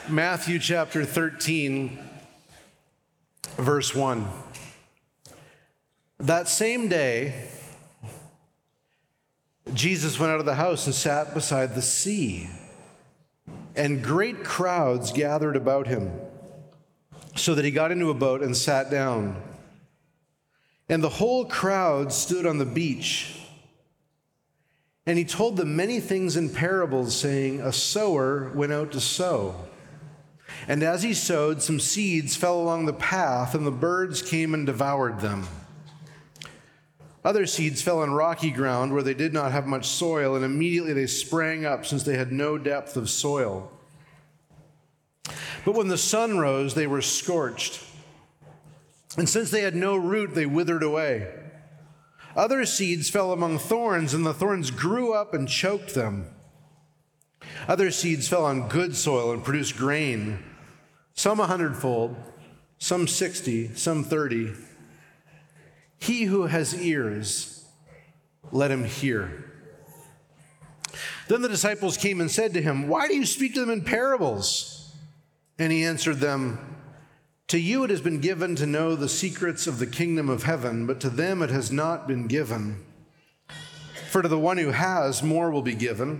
Matthew chapter 13, verse 1. That same day, Jesus went out of the house and sat beside the sea, and great crowds gathered about him, so that he got into a boat and sat down. And the whole crowd stood on the beach. And he told them many things in parables, saying, a sower went out to sow. And as he sowed, some seeds fell along the path, and the birds came and devoured them. Other seeds fell on rocky ground where they did not have much soil, and immediately they sprang up, since they had no depth of soil. But when the sun rose, they were scorched. And since they had no root, they withered away. Other seeds fell among thorns, and the thorns grew up and choked them. Other seeds fell on good soil and produced grain, some 100-fold, some 60, some 30. He who has ears, let him hear. Then the disciples came and said to him, why do you speak to them in parables? And he answered them, to you it has been given to know the secrets of the kingdom of heaven, but to them it has not been given. For to the one who has, more will be given,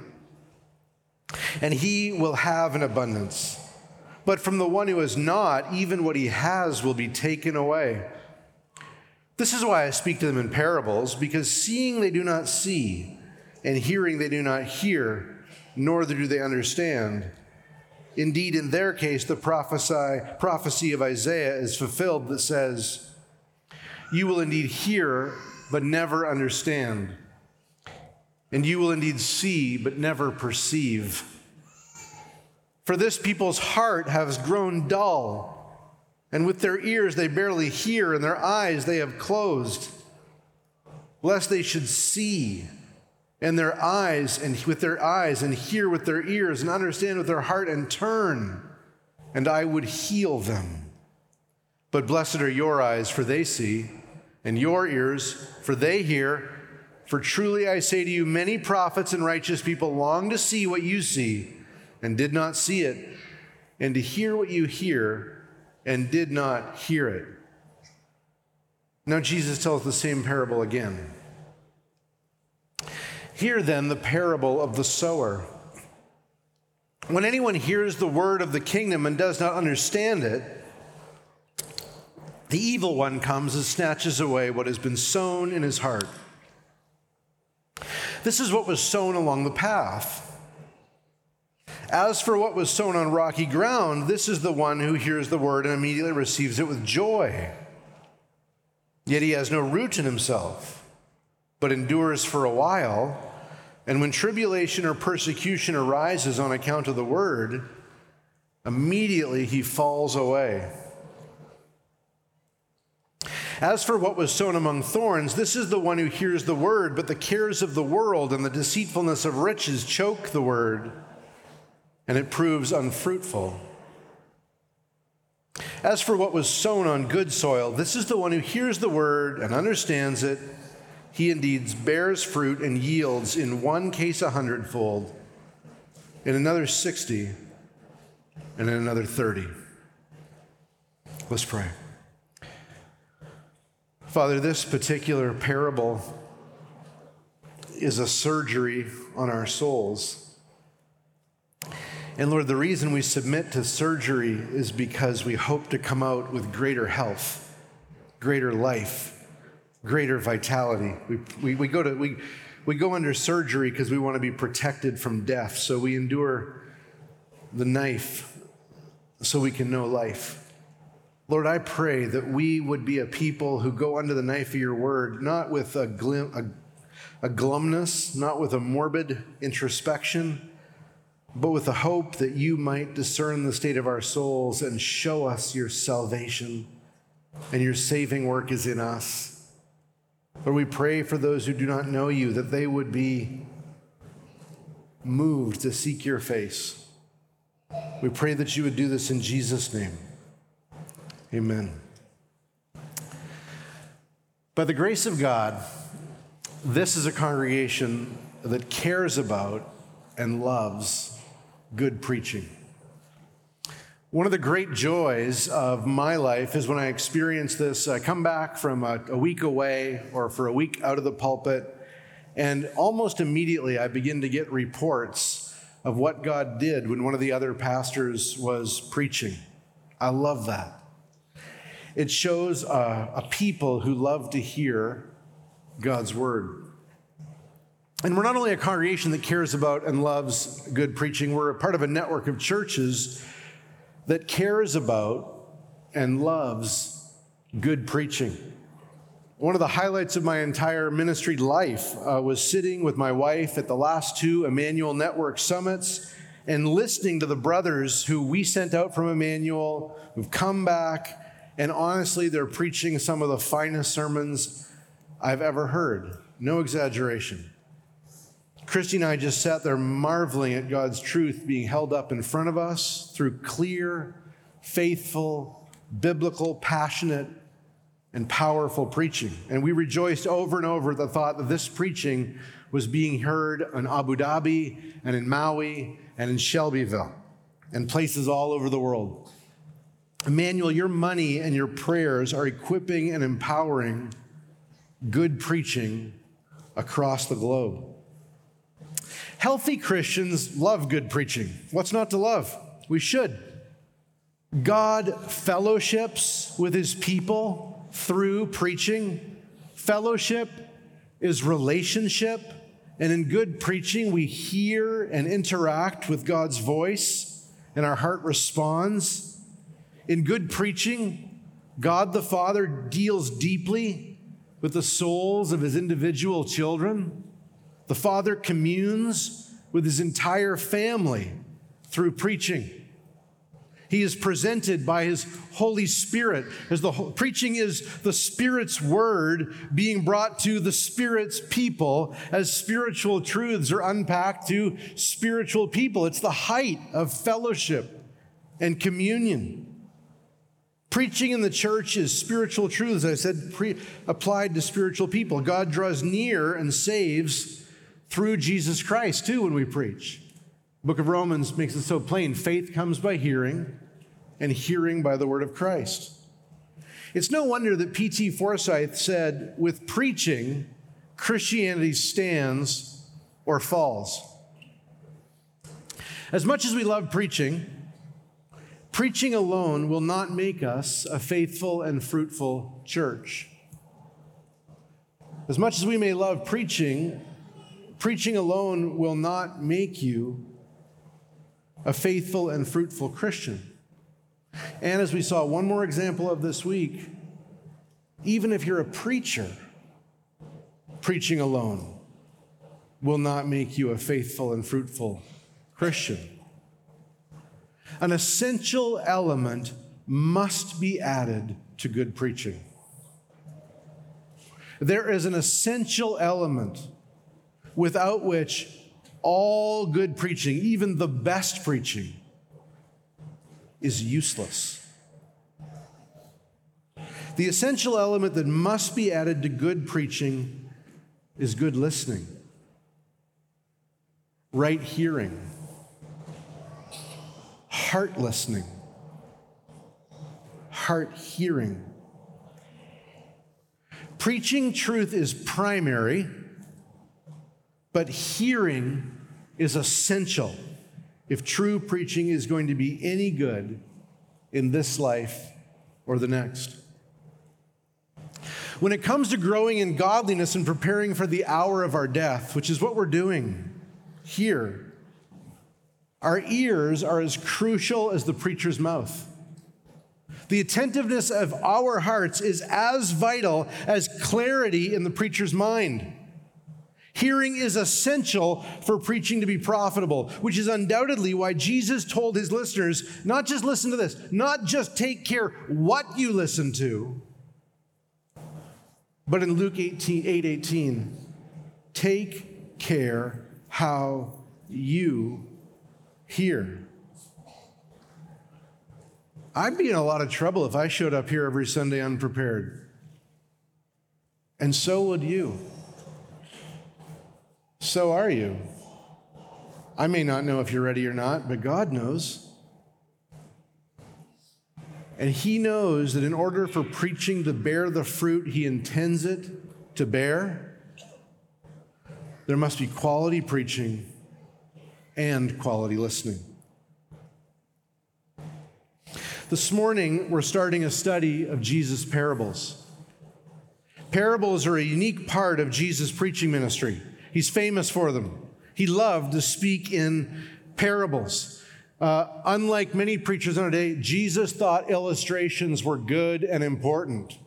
and he will have an abundance. But from the one who has not, even what he has will be taken away. This is why I speak to them in parables, because seeing they do not see, and hearing they do not hear, nor do they understand. Indeed, in their case, the prophecy of Isaiah is fulfilled that says, you will indeed hear, but never understand. And you will indeed see, but never perceive. For this people's heart has grown dull, and with their ears they barely hear, and their eyes they have closed, lest they should see and their eyes and with their eyes, and hear with their ears, and understand with their heart, and turn, and I would heal them. But blessed are your eyes, for they see, and your ears, for they hear. For truly I say to you, many prophets and righteous people long to see what you see, and did not see it, and to hear what you hear, and did not hear it. Now Jesus tells the same parable again. Hear then the parable of the sower. When anyone hears the word of the kingdom and does not understand it, the evil one comes and snatches away what has been sown in his heart. This is what was sown along the path. As for what was sown on rocky ground, this is the one who hears the word and immediately receives it with joy. Yet he has no root in himself, but endures for a while. And when tribulation or persecution arises on account of the word, immediately he falls away. As for what was sown among thorns, this is the one who hears the word, but the cares of the world and the deceitfulness of riches choke the word, and it proves unfruitful. As for what was sown on good soil, this is the one who hears the word and understands it. He indeed bears fruit and yields, in one case 100-fold, in another 60, and in another 30. Let's pray. Father, this particular parable is a surgery on our souls. And Lord, the reason we submit to surgery is because we hope to come out with greater health, greater life, greater vitality. We go under surgery because we want to be protected from death. So we endure the knife so we can know life. Lord, I pray that we would be a people who go under the knife of your word, not with a glumness, not with a morbid introspection, but with the hope that you might discern the state of our souls and show us your salvation, and your saving work is in us. Lord, we pray for those who do not know you, that they would be moved to seek your face. We pray that you would do this in Jesus' name. Amen. By the grace of God, this is a congregation that cares about and loves good preaching. One of the great joys of my life is when I experience this, come back from a week away or for a week out of the pulpit, and almost immediately I begin to get reports of what God did when one of the other pastors was preaching. I love that. It shows a people who love to hear God's word. And we're not only a congregation that cares about and loves good preaching, we're a part of a network of churches that cares about and loves good preaching. One of the highlights of my entire ministry life was sitting with my wife at the last two Emmanuel Network summits and listening to the brothers who we sent out from Emmanuel, who've come back, and honestly, they're preaching some of the finest sermons I've ever heard. No exaggeration. Christy and I just sat there marveling at God's truth being held up in front of us through clear, faithful, biblical, passionate, and powerful preaching. And we rejoiced over and over at the thought that this preaching was being heard in Abu Dhabi and in Maui and in Shelbyville and places all over the world. Emmanuel, your money and your prayers are equipping and empowering good preaching across the globe. Healthy Christians love good preaching. What's not to love? We should. God fellowships with his people through preaching. Fellowship is relationship, and in good preaching, we hear and interact with God's voice, and our heart responds. In good preaching, God the Father deals deeply with the souls of his individual children. The Father communes with his entire family through preaching. He is presented by his Holy Spirit as preaching is the Spirit's word being brought to the Spirit's people as spiritual truths are unpacked to spiritual people. It's the height of fellowship and communion. Preaching in the church is spiritual truths, as I said, applied to spiritual people. God draws near and saves through Jesus Christ, too, when we preach. The book of Romans makes it so plain. Faith comes by hearing, and hearing by the word of Christ. It's no wonder that P.T. Forsyth said, with preaching, Christianity stands or falls. As much as we love preaching, preaching alone will not make us a faithful and fruitful church. As much as we may love preaching, preaching alone will not make you a faithful and fruitful Christian. And as we saw one more example of this week, even if you're a preacher, preaching alone will not make you a faithful and fruitful Christian. An essential element must be added to good preaching. There is an essential element without which all good preaching, even the best preaching, is useless. The essential element that must be added to good preaching is good listening, right hearing, heart listening, heart hearing. Preaching truth is primary, but hearing is essential if true preaching is going to be any good in this life or the next. When it comes to growing in godliness and preparing for the hour of our death, which is what we're doing here, our ears are as crucial as the preacher's mouth. The attentiveness of our hearts is as vital as clarity in the preacher's mind. Hearing is essential for preaching to be profitable, which is undoubtedly why Jesus told his listeners, not just listen to this, not just take care what you listen to, but in Luke 8:18, take care how you hear. I'd be in a lot of trouble if I showed up here every Sunday unprepared. And so would you. So are you. I may not know if you're ready or not, but God knows. And he knows that in order for preaching to bear the fruit he intends it to bear, there must be quality preaching and quality listening. This morning, we're starting a study of Jesus' parables. Parables are a unique part of Jesus' preaching ministry. He's famous for them. He loved to speak in parables. Unlike many preachers in our day, Jesus thought illustrations were good and important.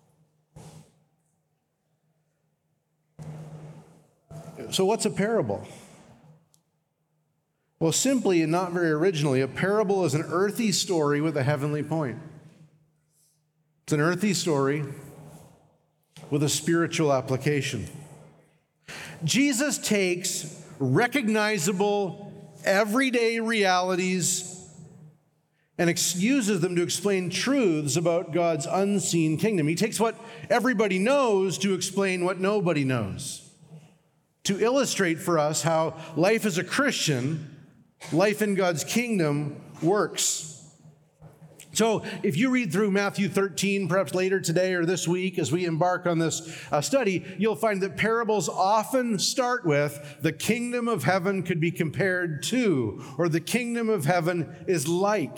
So what's a parable? Well, simply and not very originally, a parable is an earthy story with a heavenly point. It's an earthy story with a spiritual application. Jesus takes recognizable, everyday realities and uses them to explain truths about God's unseen kingdom. He takes what everybody knows to explain what nobody knows, to illustrate for us how life as a Christian, life in God's kingdom works. So if you read through Matthew 13, perhaps later today or this week as we embark on this study, you'll find that parables often start with, the kingdom of heaven could be compared to, or the kingdom of heaven is like.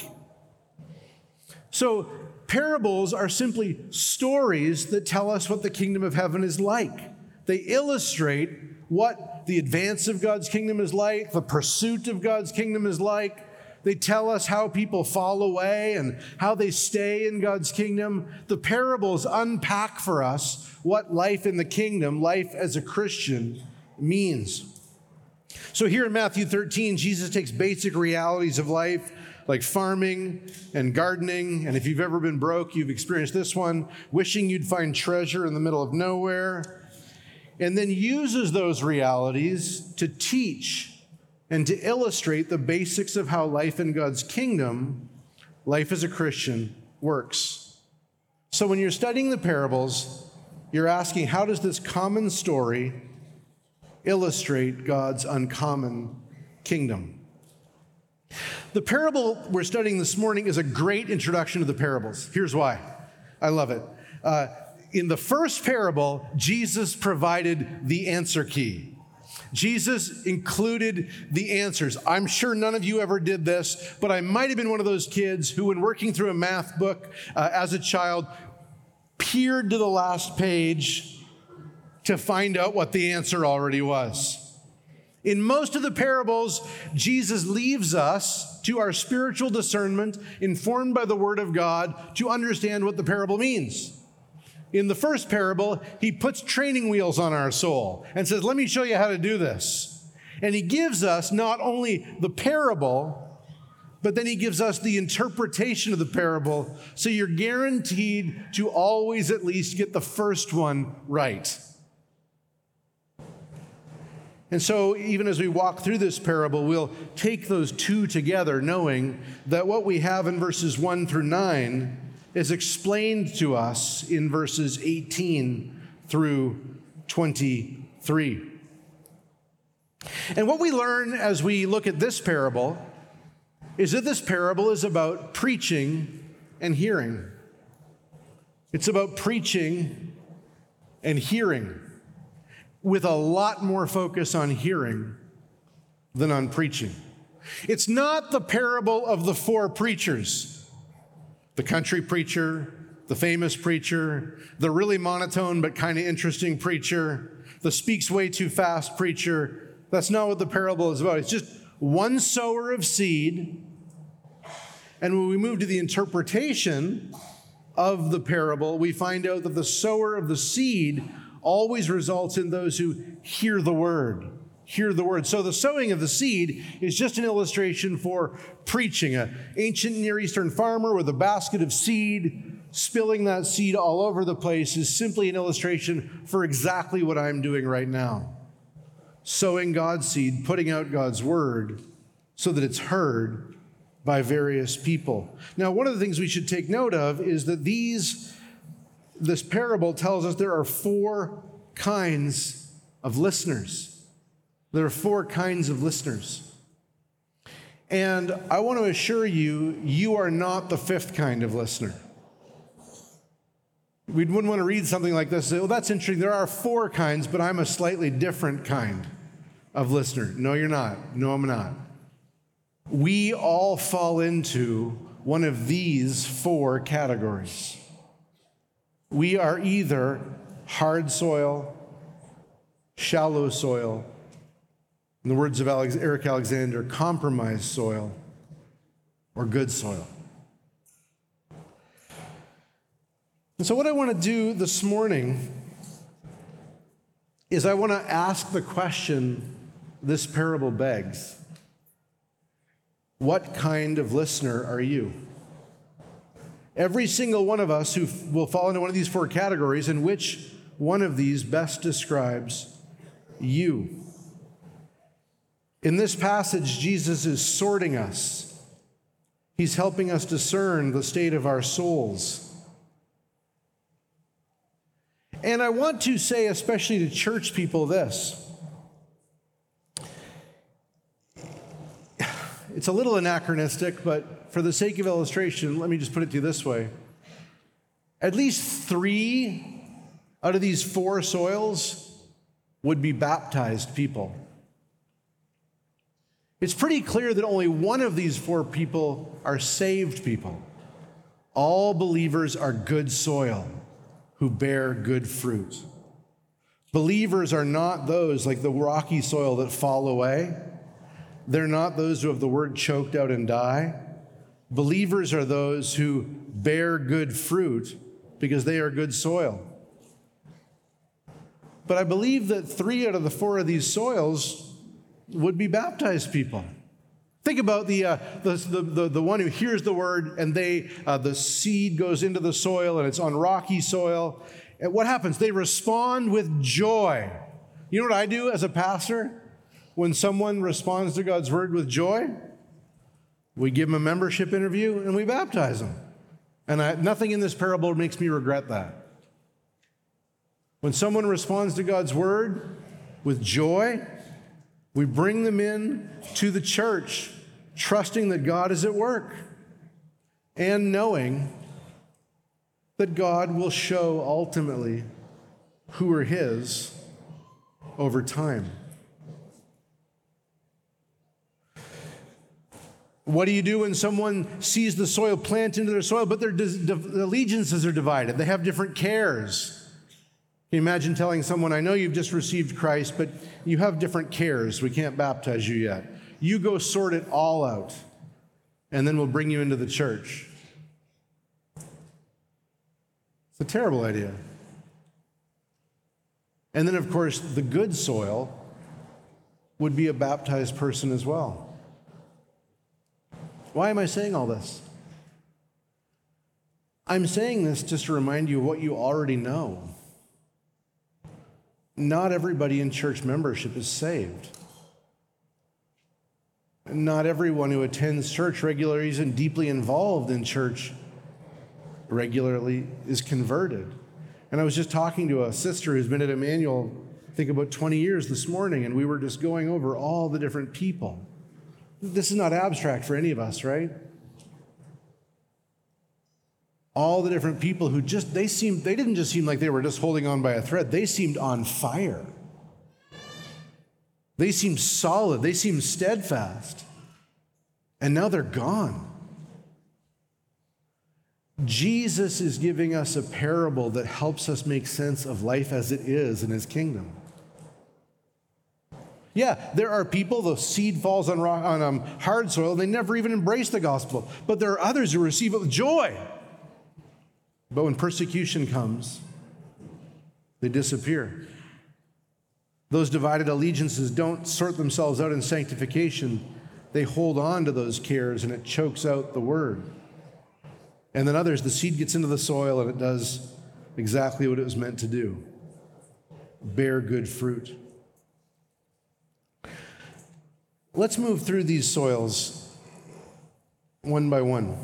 So parables are simply stories that tell us what the kingdom of heaven is like. They illustrate what the advance of God's kingdom is like, the pursuit of God's kingdom is like. They tell us how people fall away and how they stay in God's kingdom. The parables unpack for us what life in the kingdom, life as a Christian, means. So here in Matthew 13, Jesus takes basic realities of life, like farming and gardening, and if you've ever been broke, you've experienced this one, wishing you'd find treasure in the middle of nowhere, and then uses those realities to teach and to illustrate the basics of how life in God's kingdom, life as a Christian, works. So when you're studying the parables, you're asking, how does this common story illustrate God's uncommon kingdom? The parable we're studying this morning is a great introduction to the parables. Here's why. I love it. In the first parable, Jesus provided the answer key. Jesus included the answers. I'm sure none of you ever did this, but I might have been one of those kids who, when working through a math book as a child, peered to the last page to find out what the answer already was. In most of the parables, Jesus leaves us to our spiritual discernment, informed by the Word of God, to understand what the parable means. In the first parable, he puts training wheels on our soul and says, let me show you how to do this. And he gives us not only the parable, but then he gives us the interpretation of the parable, so you're guaranteed to always at least get the first one right. And so even as we walk through this parable, we'll take those two together, knowing that what we have in verses 1 through 9 is explained to us in verses 18 through 23. And what we learn as we look at this parable is that this parable is about preaching and hearing. It's about preaching and hearing, with a lot more focus on hearing than on preaching. It's not the parable of the four preachers. The country preacher, the famous preacher, the really monotone but kind of interesting preacher, the speaks way too fast preacher. That's not what the parable is about. It's just one sower of seed. And when we move to the interpretation of the parable, we find out that the sower of the seed always results in those who hear the word. Hear the word. So the sowing of the seed is just an illustration for preaching. An ancient Near Eastern farmer with a basket of seed, spilling that seed all over the place, is simply an illustration for exactly what I'm doing right now. Sowing God's seed, putting out God's word so that it's heard by various people. Now, one of the things we should take note of is that this parable tells us there are four kinds of listeners. There are four kinds of listeners. And I want to assure you, you are not the fifth kind of listener. We wouldn't want to read something like this and say, well, that's interesting. There are 4 kinds, but I'm a slightly different kind of listener. No, you're not. No, I'm not. We all fall into one of these 4 categories. We are either hard soil, shallow soil, in the words of Eric Alexander, compromised soil, or good soil. And so what I want to do this morning is I want to ask the question this parable begs. What kind of listener are you? Every single one of us who will fall into one of these 4 categories, and which one of these best describes you? In this passage, Jesus is sorting us. He's helping us discern the state of our souls. And I want to say, especially to church people, this. It's a little anachronistic, but for the sake of illustration, let me just put it to you this way. At least 3 out of these 4 soils would be baptized people. It's pretty clear that only one of these 4 people are saved people. All believers are good soil who bear good fruit. Believers are not those like the rocky soil that fall away. They're not those who have the word choked out and die. Believers are those who bear good fruit because they are good soil. But I believe that 3 out of the 4 of these soils would be baptized people. Think about the one who hears the word and the seed goes into the soil and it's on rocky soil. And what happens? They respond with joy. You know what I do as a pastor? When someone responds to God's word with joy, we give them a membership interview and we baptize them. And nothing in this parable makes me regret that. When someone responds to God's word with joy, we bring them in to the church, trusting that God is at work and knowing that God will show ultimately who are His over time. What do you do when someone sees the soil plant into their soil, but their allegiances are divided? They have different cares. Can you imagine telling someone, I know you've just received Christ, but you have different cares. We can't baptize you yet. You go sort it all out, and then we'll bring you into the church. It's a terrible idea. And then, of course, the good soil would be a baptized person as well. Why am I saying all this? I'm saying this just to remind you of what you already know. Not everybody in church membership is saved. Not everyone who attends church regularly, isn't deeply involved in church regularly, is converted. And I was just talking to a sister who's been at Emmanuel, I think about 20 years this morning, and we were just going over all the different people. This is not abstract for any of us, right? All the different people who they didn't just seem like they were just holding on by a thread. They seemed on fire. They seemed solid. They seemed steadfast. And now they're gone. Jesus is giving us a parable that helps us make sense of life as it is in His kingdom. Yeah, there are people, the seed falls on hard soil, and they never even embrace the gospel. But there are others who receive it with joy. But when persecution comes, they disappear. Those divided allegiances don't sort themselves out in sanctification. They hold on to those cares, and it chokes out the word. And then others, the seed gets into the soil, and it does exactly what it was meant to do. Bear good fruit. Let's move through these soils one by one.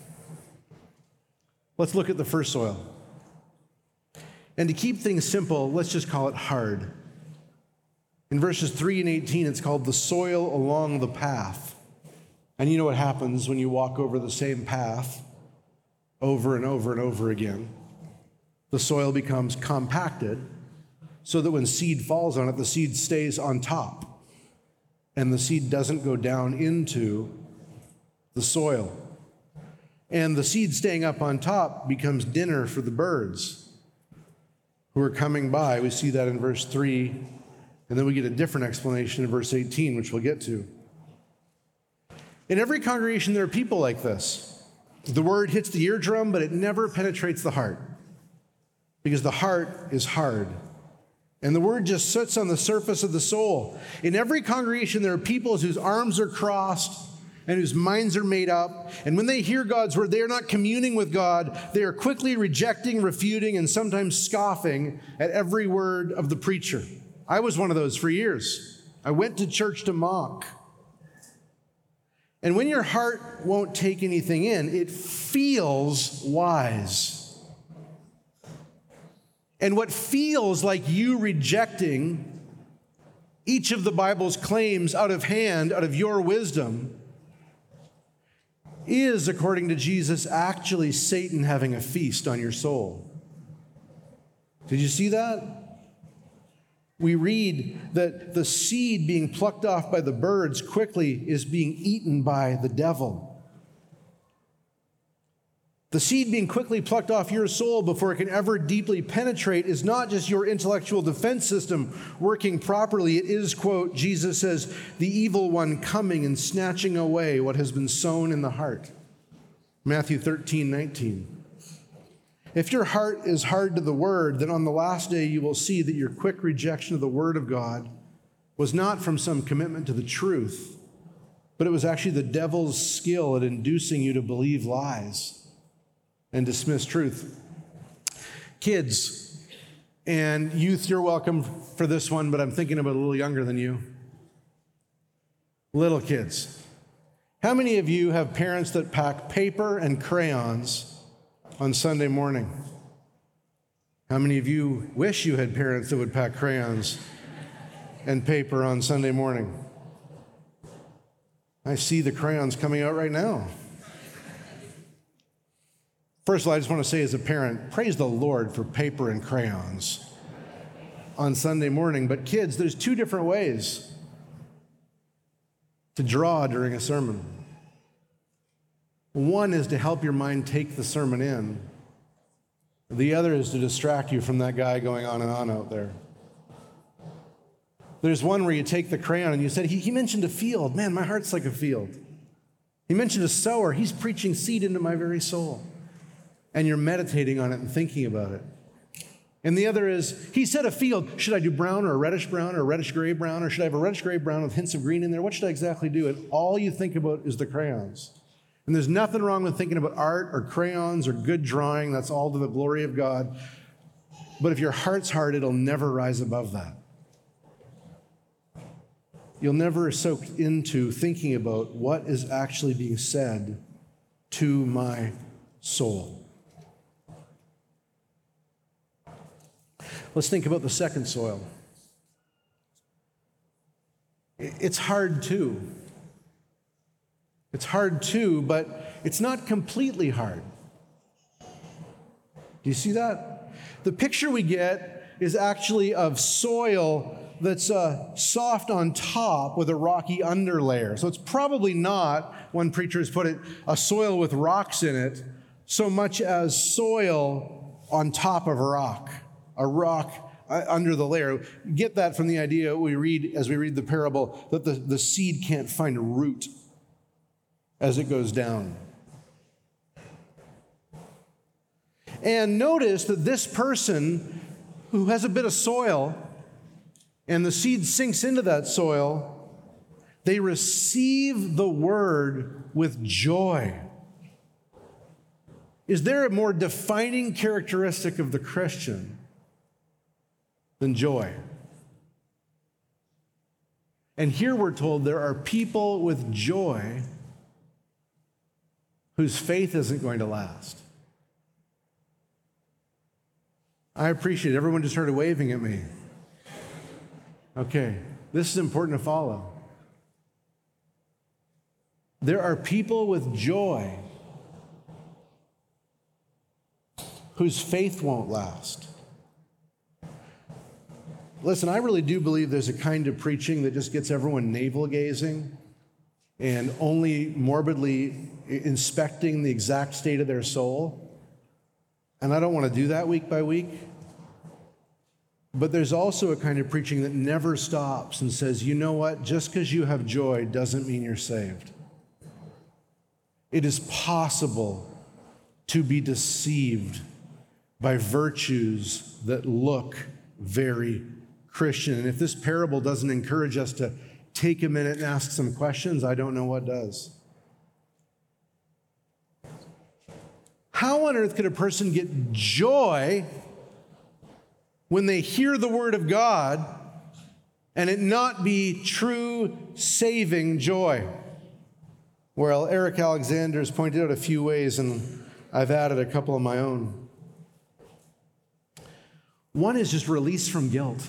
Let's look at the first soil. And to keep things simple, let's just call it hard. In verses 3 and 18, it's called the soil along the path. And you know what happens when you walk over the same path over and over and over again? The soil becomes compacted so that when seed falls on it, the seed stays on top and the seed doesn't go down into the soil. And the seed staying up on top becomes dinner for the birds who are coming by. We see that in verse 3, and then we get a different explanation in verse 18, which we'll get to. In every congregation, there are people like this. The word hits the eardrum, but it never penetrates the heart, because the heart is hard. And the word just sits on the surface of the soul. In every congregation, there are people whose arms are crossed and whose minds are made up. And when they hear God's word, they are not communing with God. They are quickly rejecting, refuting, and sometimes scoffing at every word of the preacher. I was one of those for years. I went to church to mock. And when your heart won't take anything in, it feels wise. And what feels like you rejecting each of the Bible's claims out of hand, out of your wisdom, is, according to Jesus, actually Satan having a feast on your soul. Did you see that? We read that the seed being plucked off by the birds quickly is being eaten by the devil. The seed being quickly plucked off your soul before it can ever deeply penetrate is not just your intellectual defense system working properly. It is, quote, Jesus says, the evil one coming and snatching away what has been sown in the heart. Matthew 13:19. If your heart is hard to the word, then on the last day you will see that your quick rejection of the word of God was not from some commitment to the truth, but it was actually the devil's skill at inducing you to believe lies and dismiss truth. Kids and youth, you're welcome for this one, but I'm thinking about a little younger than you. Little kids. How many of you have parents that pack paper and crayons on Sunday morning? How many of you wish you had parents that would pack crayons and paper on Sunday morning? I see the crayons coming out right now. First of all, I just want to say as a parent, praise the Lord for paper and crayons on Sunday morning. But kids, there's two different ways to draw during a sermon. One is to help your mind take the sermon in. The other is to distract you from that guy going on and on out there. There's one where you take the crayon and you said, he mentioned a field. Man, my heart's like a field. He mentioned a sower. He's preaching seed into my very soul. And you're meditating on it and thinking about it. And the other is, he said a field. Should I do brown or a reddish brown or a reddish gray brown? Or should I have a reddish gray brown with hints of green in there? What should I exactly do? And all you think about is the crayons. And there's nothing wrong with thinking about art or crayons or good drawing. That's all to the glory of God. But if your heart's hard, it'll never rise above that. You'll never soak into thinking about what is actually being said to my soul. Let's think about the second soil. It's hard too. It's hard too, but it's not completely hard. Do you see that? The picture we get is actually of soil that's soft on top with a rocky underlayer. So it's probably not, one preacher has put it, a soil with rocks in it, so much as soil on top of a rock under the layer. Get that from the idea we read as we read the parable, that the seed can't find a root as it goes down. And notice that this person who has a bit of soil and the seed sinks into that soil, they receive the word with joy. Is there a more defining characteristic of the Christian than joy? And here we're told there are people with joy whose faith isn't going to last. I appreciate it. Everyone just started waving at me. Okay, this is important to follow. There are people with joy whose faith won't last. Listen, I really do believe there's a kind of preaching that just gets everyone navel-gazing and only morbidly inspecting the exact state of their soul. And I don't want to do that week by week. But there's also a kind of preaching that never stops and says, you know what? Just because you have joy doesn't mean you're saved. It is possible to be deceived by virtues that look very Christian. And if this parable doesn't encourage us to take a minute and ask some questions, I don't know what does. How on earth could a person get joy when they hear the word of God and it not be true saving joy? Well, Eric Alexander has pointed out a few ways, and I've added a couple of my own. One is just release from guilt.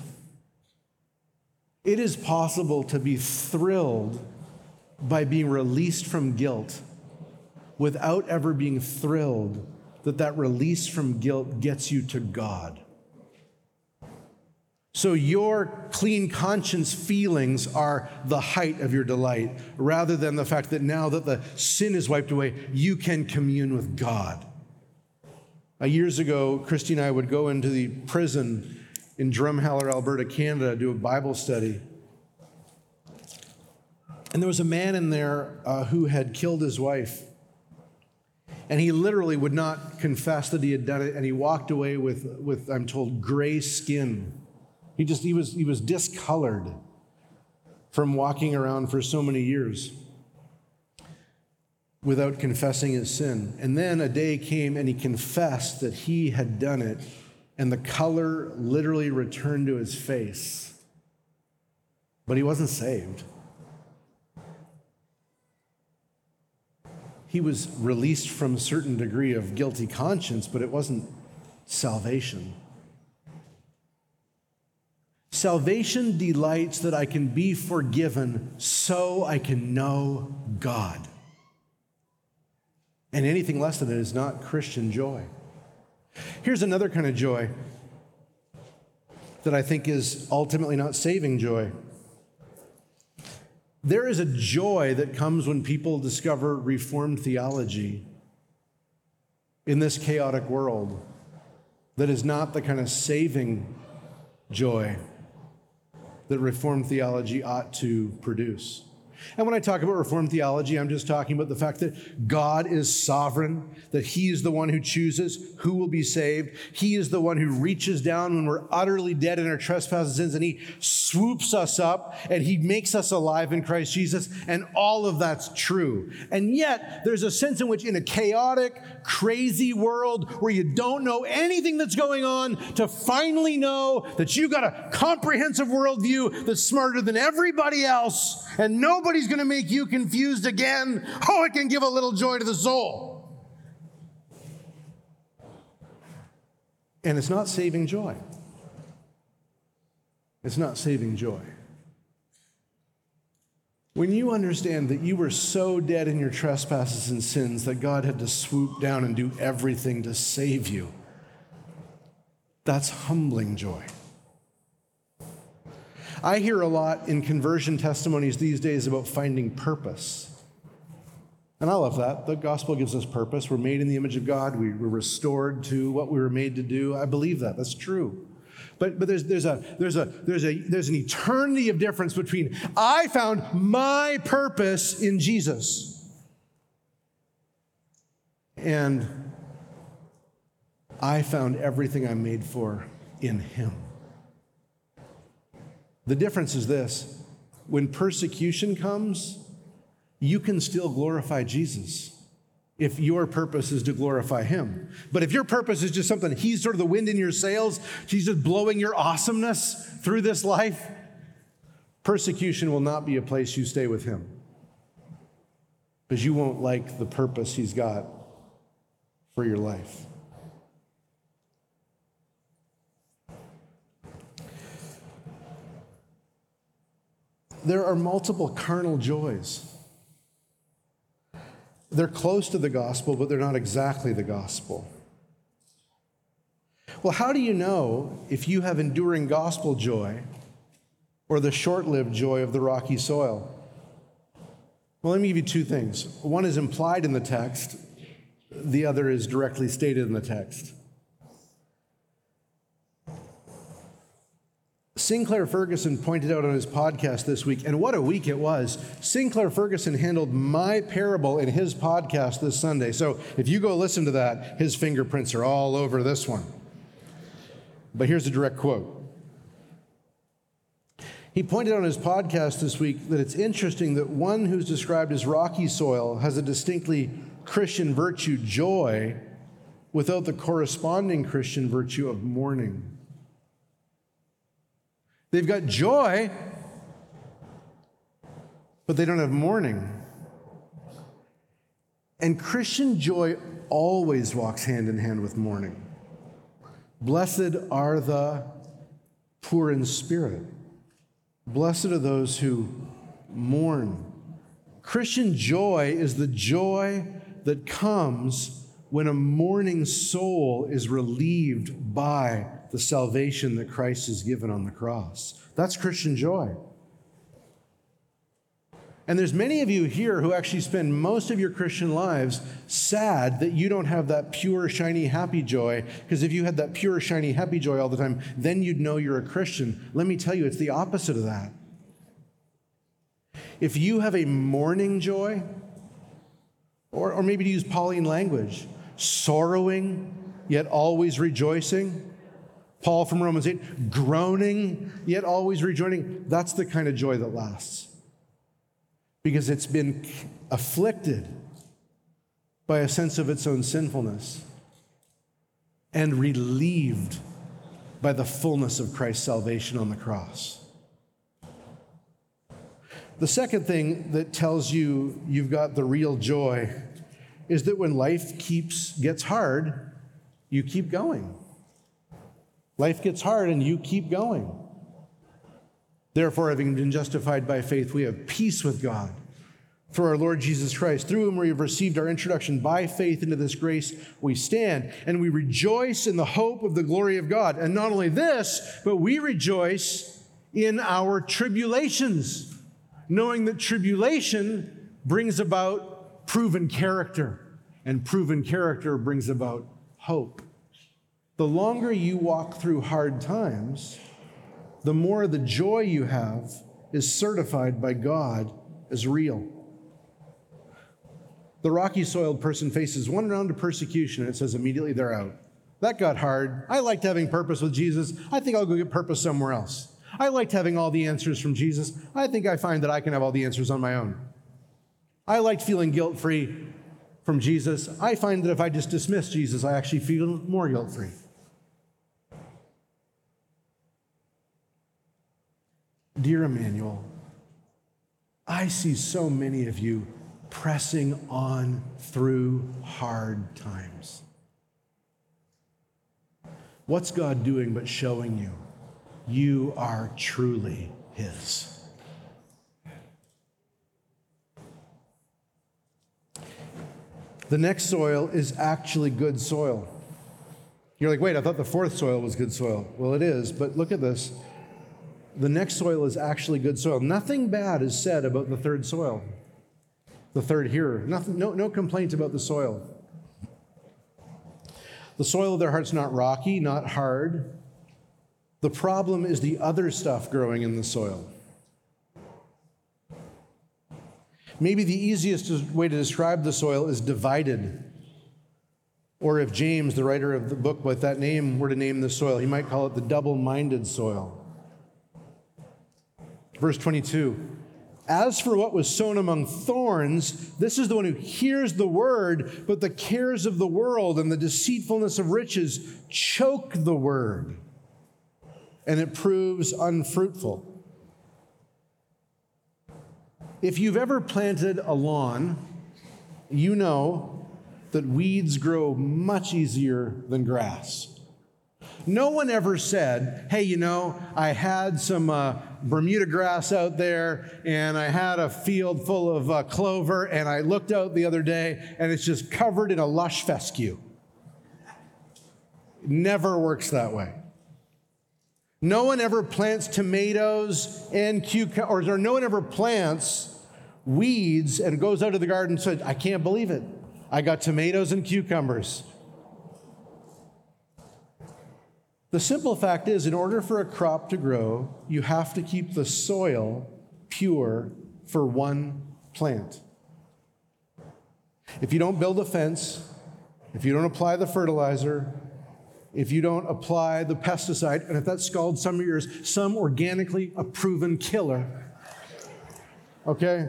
It is possible to be thrilled by being released from guilt without ever being thrilled that that release from guilt gets you to God. So your clean conscience feelings are the height of your delight, rather than the fact that now that the sin is wiped away, you can commune with God. Years ago, Christy and I would go into the prison in Drumheller, Alberta, Canada, to do a Bible study. And there was a man in there who had killed his wife. And he literally would not confess that he had done it, and he walked away with I'm told, gray skin. He was discolored from walking around for so many years without confessing his sin. And then a day came and he confessed that he had done it, and the color literally returned to his face. But he wasn't saved. He was released from a certain degree of guilty conscience, but it wasn't salvation. Salvation delights that I can be forgiven so I can know God. And anything less than it is not Christian joy. Here's another kind of joy that I think is ultimately not saving joy. There is a joy that comes when people discover Reformed theology in this chaotic world that is not the kind of saving joy that Reformed theology ought to produce. And when I talk about Reformed theology, I'm just talking about the fact that God is sovereign, that He is the one who chooses who will be saved. He is the one who reaches down when we're utterly dead in our trespasses and sins, and He swoops us up, and He makes us alive in Christ Jesus, and all of that's true. And yet, there's a sense in which in a chaotic, crazy world where you don't know anything that's going on, to finally know that you've got a comprehensive worldview that's smarter than everybody else, and nobody's going to make you confused again. Oh, it can give a little joy to the soul. And it's not saving joy. It's not saving joy. When you understand that you were so dead in your trespasses and sins that God had to swoop down and do everything to save you, that's humbling joy. I hear a lot in conversion testimonies these days about finding purpose. And I love that. The gospel gives us purpose. We're made in the image of God. We were restored to what we were made to do. I believe that. That's true. But there's an eternity of difference between I found my purpose in Jesus and I found everything I'm made for in Him. The difference is this: when persecution comes, you can still glorify Jesus if your purpose is to glorify Him. But if your purpose is just something, He's sort of the wind in your sails, He's just blowing your awesomeness through this life, persecution will not be a place you stay with Him, because you won't like the purpose He's got for your life. There are multiple carnal joys. They're close to the gospel, but they're not exactly the gospel. Well, how do you know if you have enduring gospel joy or the short-lived joy of the rocky soil? Well, let me give you two things. One is implied in the text. The other is directly stated in the text. Sinclair Ferguson pointed out on his podcast this week, and what a week it was. Sinclair Ferguson handled my parable in his podcast this Sunday. So if you go listen to that, his fingerprints are all over this one. But here's a direct quote. He pointed out on his podcast this week that it's interesting that one who's described as rocky soil has a distinctly Christian virtue, joy, without the corresponding Christian virtue of mourning. They've got joy, but they don't have mourning. And Christian joy always walks hand in hand with mourning. Blessed are the poor in spirit. Blessed are those who mourn. Christian joy is the joy that comes when a mourning soul is relieved by the salvation that Christ has given on the cross. That's Christian joy. And there's many of you here who actually spend most of your Christian lives sad that you don't have that pure, shiny, happy joy, because if you had that pure, shiny, happy joy all the time, then you'd know you're a Christian. Let me tell you, it's the opposite of that. If you have a mourning joy, or maybe to use Pauline language, sorrowing, yet always rejoicing, Paul from Romans 8, groaning, yet always rejoicing, that's the kind of joy that lasts. Because it's been afflicted by a sense of its own sinfulness and relieved by the fullness of Christ's salvation on the cross. The second thing that tells you you've got the real joy is that when life gets hard, you keep going. Life gets hard and you keep going. Therefore, having been justified by faith, we have peace with God through our Lord Jesus Christ, through whom we have received our introduction by faith into this grace we stand, and we rejoice in the hope of the glory of God. And not only this, but we rejoice in our tribulations, knowing that tribulation brings about proven character, and proven character brings about hope. The longer you walk through hard times, the more the joy you have is certified by God as real. The rocky soiled person faces one round of persecution, and it says immediately they're out. That got hard. I liked having purpose with Jesus. I think I'll go get purpose somewhere else. I liked having all the answers from Jesus. I think I find that I can have all the answers on my own. I liked feeling guilt-free from Jesus. I find that if I just dismiss Jesus, I actually feel more guilt-free. Dear Emmanuel, I see so many of you pressing on through hard times. What's God doing but showing you you are truly His? The next soil is actually good soil. You're like, wait, I thought the fourth soil was good soil. Well, it is, but look at this. The next soil is actually good soil. Nothing bad is said about the third soil. The third hearer. No complaint about the soil. The soil of their heart's not rocky, not hard. The problem is the other stuff growing in the soil. Maybe the easiest way to describe the soil is divided. Or if James, the writer of the book with that name, were to name the soil, he might call it the double-minded soil. Verse 22, as for what was sown among thorns, this is the one who hears the word, but the cares of the world and the deceitfulness of riches choke the word, and it proves unfruitful. If you've ever planted a lawn, you know that weeds grow much easier than grass. No one ever said, hey, I had some Bermuda grass out there and I had a field full of clover and I looked out the other day and it's just covered in a lush fescue. It never works that way. No one ever plants tomatoes and cucumbers, or no one ever plants weeds and goes out of the garden and says, I can't believe it. I got tomatoes and cucumbers. The simple fact is, in order for a crop to grow, you have to keep the soil pure for one plant. If you don't build a fence, if you don't apply the fertilizer, if you don't apply the pesticide, and if that's called some years some organically proven killer, okay?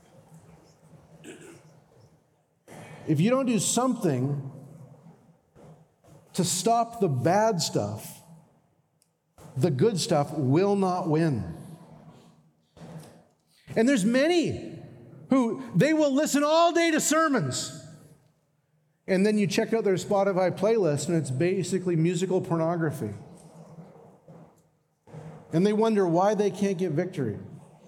If you don't do something to stop the bad stuff, the good stuff will not win. And there's many who, they will listen all day to sermons. And then you check out their Spotify playlist and it's basically musical pornography. And they wonder why they can't get victory.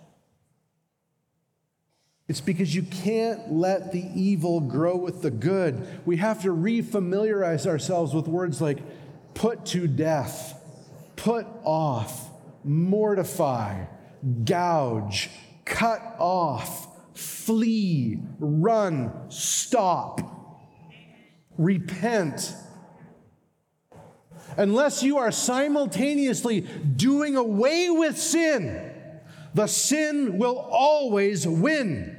It's because you can't let the evil grow with the good. We have to refamiliarize ourselves with words like put to death, put off, mortify, gouge, cut off, flee, run, stop, repent. Unless you are simultaneously doing away with sin, the sin will always win.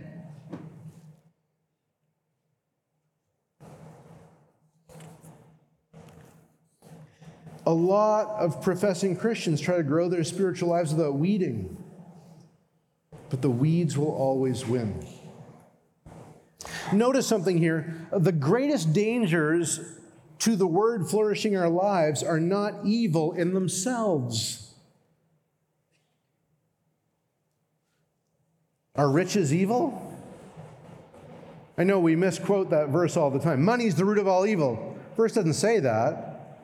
A lot of professing Christians try to grow their spiritual lives without weeding, but the weeds will always win. Notice something here. The greatest dangers to the word flourishing in our lives are not evil in themselves. Are riches evil? I know we misquote that verse all the time. Money is the root of all evil. Verse doesn't say that.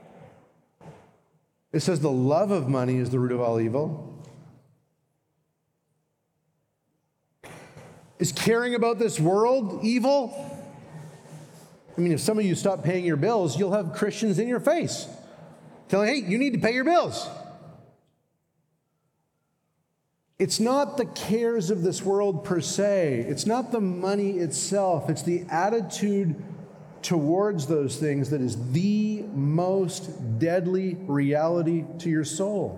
It says the love of money is the root of all evil. Is caring about this world evil? I mean, if some of you stop paying your bills, you'll have Christians in your face telling, hey, you need to pay your bills. It's not the cares of this world per se. It's not the money itself. It's the attitude towards those things that is the most deadly reality to your soul.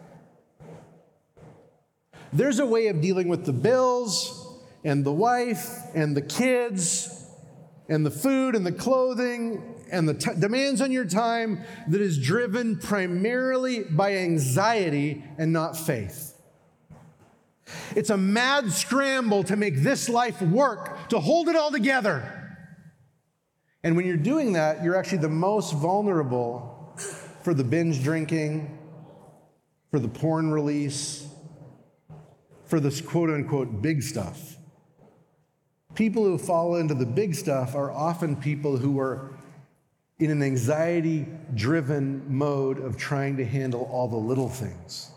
There's a way of dealing with the bills and the wife and the kids and the food and the clothing and the demands on your time that is driven primarily by anxiety and not faith. It's a mad scramble to make this life work, to hold it all together. And when you're doing that, you're actually the most vulnerable for the binge drinking, for the porn release, for this quote-unquote big stuff. People who fall into the big stuff are often people who are in an anxiety-driven mode of trying to handle all the little things.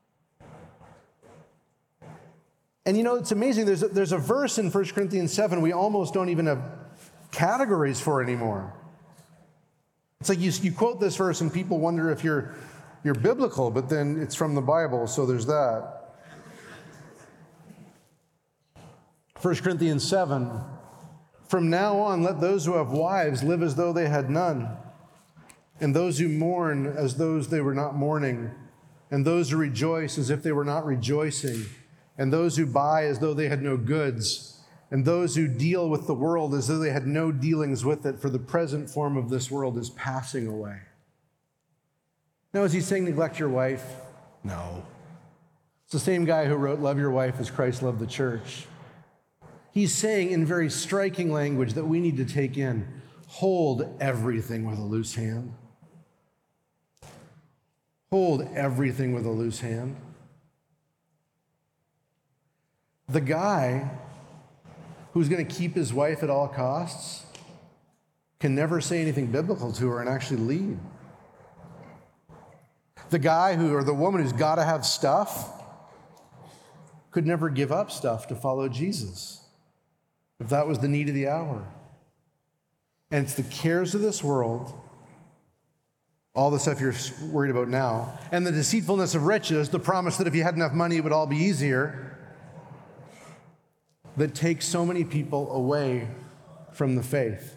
And it's amazing. There's a verse in 1 Corinthians 7 we almost don't even have categories for anymore. It's like you quote this verse and people wonder if you're biblical, but then it's from the Bible, so there's that. 1 Corinthians 7, from now on, let those who have wives live as though they had none, and those who mourn as those they were not mourning, and those who rejoice as if they were not rejoicing, and those who buy as though they had no goods, and those who deal with the world as though they had no dealings with it, for the present form of this world is passing away. Now, is he saying neglect your wife? No. It's the same guy who wrote, love your wife as Christ loved the church. He's saying in very striking language that we need to take in, hold everything with a loose hand. Hold everything with a loose hand. The guy who's going to keep his wife at all costs can never say anything biblical to her and actually lead. The guy or the woman who's got to have stuff could never give up stuff to follow Jesus if that was the need of the hour. And it's the cares of this world, all the stuff you're worried about now, and the deceitfulness of riches, the promise that if you had enough money, it would all be easier, that takes so many people away from the faith.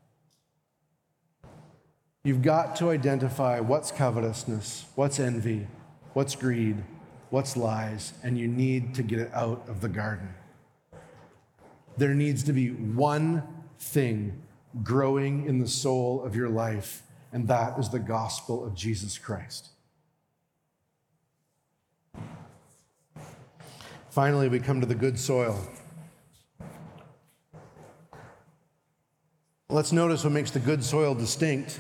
You've got to identify what's covetousness, what's envy, what's greed, what's lies, and you need to get it out of the garden. There needs to be one thing growing in the soul of your life, and that is the gospel of Jesus Christ. Finally, we come to the good soil. Let's notice what makes the good soil distinct.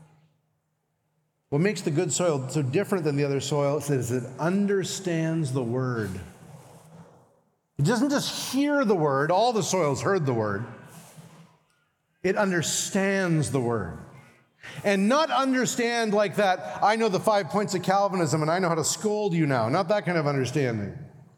What makes the good soil so different than the other soil is it understands the word. It doesn't just hear the word. All the soils heard the word. It understands the word. And not understand like that, I know the 5 points of Calvinism and I know how to scold you now. Not that kind of understanding.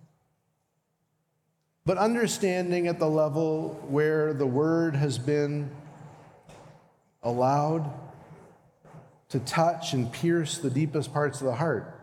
But understanding at the level where the word has been allowed to touch and pierce the deepest parts of the heart.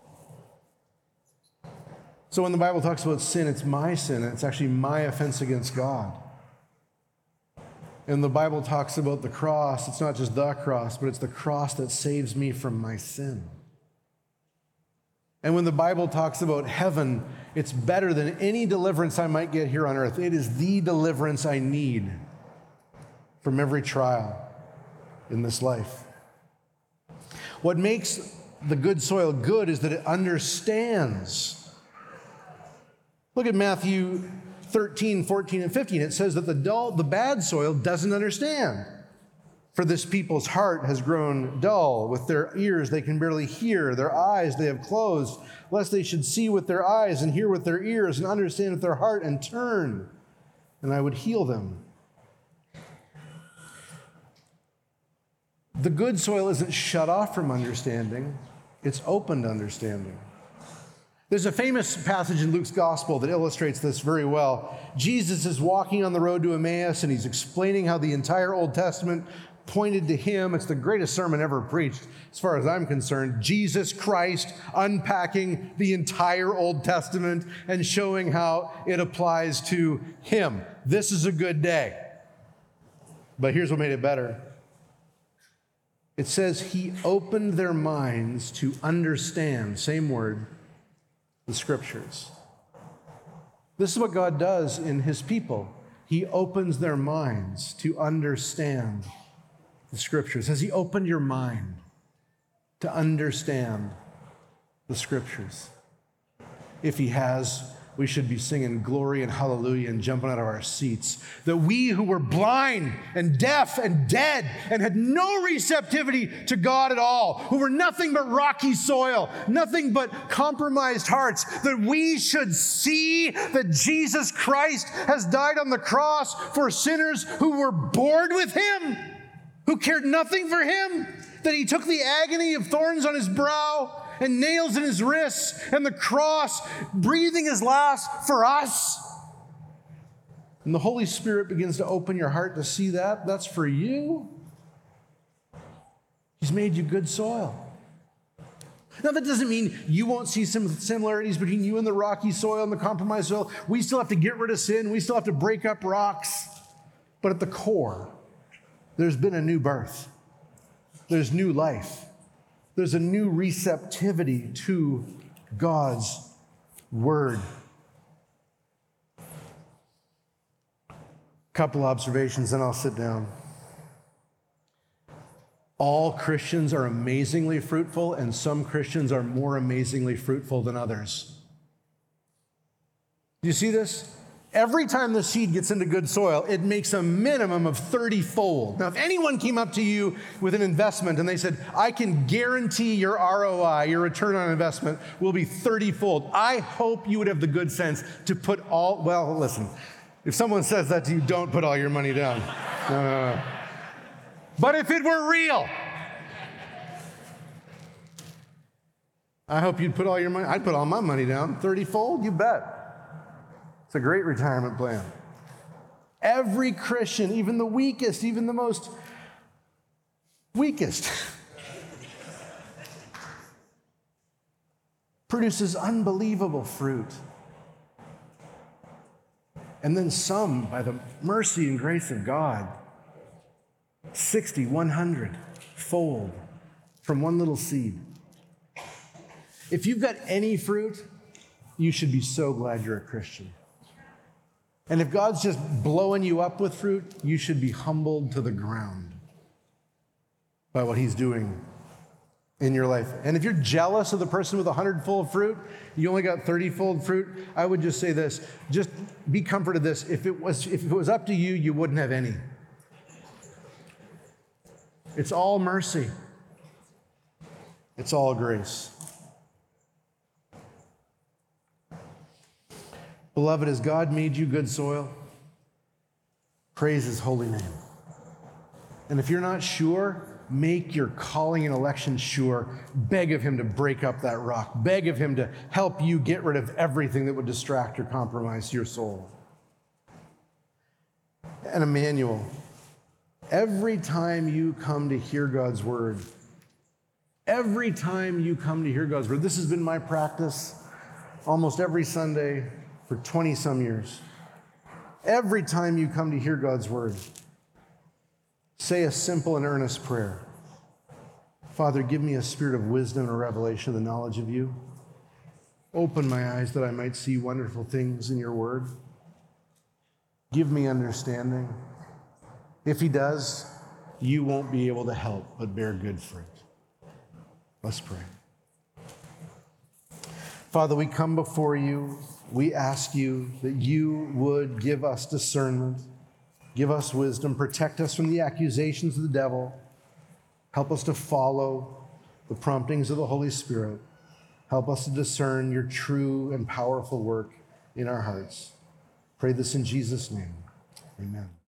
So when the Bible talks about sin, it's my sin, and it's actually my offense against God. And the Bible talks about the cross, it's not just the cross, but it's the cross that saves me from my sin. And when the Bible talks about heaven, it's better than any deliverance I might get here on earth. It is the deliverance I need from every trial in this life. What makes the good soil good is that it understands. Look at Matthew 13, 14, and 15. It says that the bad soil doesn't understand. For this people's heart has grown dull. With their ears they can barely hear. Their eyes they have closed, lest they should see with their eyes and hear with their ears and understand with their heart and turn, and I would heal them. The good soil isn't shut off from understanding. It's open to understanding. There's a famous passage in Luke's gospel that illustrates this very well. Jesus is walking on the road to Emmaus, and he's explaining how the entire Old Testament pointed to him. It's the greatest sermon ever preached, as far as I'm concerned. Jesus Christ unpacking the entire Old Testament and showing how it applies to him. This is a good day. But here's what made it better. It says he opened their minds to understand, same word, the scriptures. This is what God does in his people. He opens their minds to understand the scriptures. Has he opened your mind to understand the scriptures? If he has, we should be singing glory and hallelujah and jumping out of our seats. That we who were blind and deaf and dead and had no receptivity to God at all, who were nothing but rocky soil, nothing but compromised hearts, that we should see that Jesus Christ has died on the cross for sinners who were bored with him, who cared nothing for him, that he took the agony of thorns on his brow and nails in his wrists, and the cross, breathing his last for us. And the Holy Spirit begins to open your heart to see that. That's for you. He's made you good soil. Now, that doesn't mean you won't see some similarities between you and the rocky soil and the compromised soil. We still have to get rid of sin. We still have to break up rocks. But at the core, there's been a new birth. There's new life. There's a new receptivity to God's word. Couple observations, then I'll sit down. All Christians are amazingly fruitful, and some Christians are more amazingly fruitful than others. Do you see this? Every time the seed gets into good soil, it makes a minimum of 30-fold. Now, if anyone came up to you with an investment and they said, I can guarantee your ROI, your return on investment, will be 30-fold, I hope you would have the good sense to put all, well, listen, if someone says that to you, don't put all your money down. No. But if it were real, I hope you'd put all your money. I'd put all my money down, 30-fold, you bet. It's a great retirement plan. Every Christian, even the weakest, even the most weakest, produces unbelievable fruit. And then some, by the mercy and grace of God, 60, 100-fold from one little seed. If you've got any fruit, you should be so glad you're a Christian. And if God's just blowing you up with fruit, you should be humbled to the ground by what he's doing in your life. And if you're jealous of the person with 100-fold fruit, you only got 30-fold fruit, I would just say this, just be comforted this, if it was up to you, you wouldn't have any. It's all mercy. It's all grace. Beloved, has God made you good soil? Praise his holy name. And if you're not sure, make your calling and election sure. Beg of him to break up that rock. Beg of him to help you get rid of everything that would distract or compromise your soul. And Emmanuel, every time you come to hear God's word, this has been my practice almost every Sunday for 20-some years. Every time you come to hear God's word, say a simple and earnest prayer. Father, give me a spirit of wisdom and revelation of the knowledge of you. Open my eyes that I might see wonderful things in your word. Give me understanding. If he does, you won't be able to help but bear good fruit. Let's pray. Father, we come before you. We ask you that you would give us discernment, give us wisdom, protect us from the accusations of the devil, help us to follow the promptings of the Holy Spirit, help us to discern your true and powerful work in our hearts. Pray this in Jesus' name. Amen.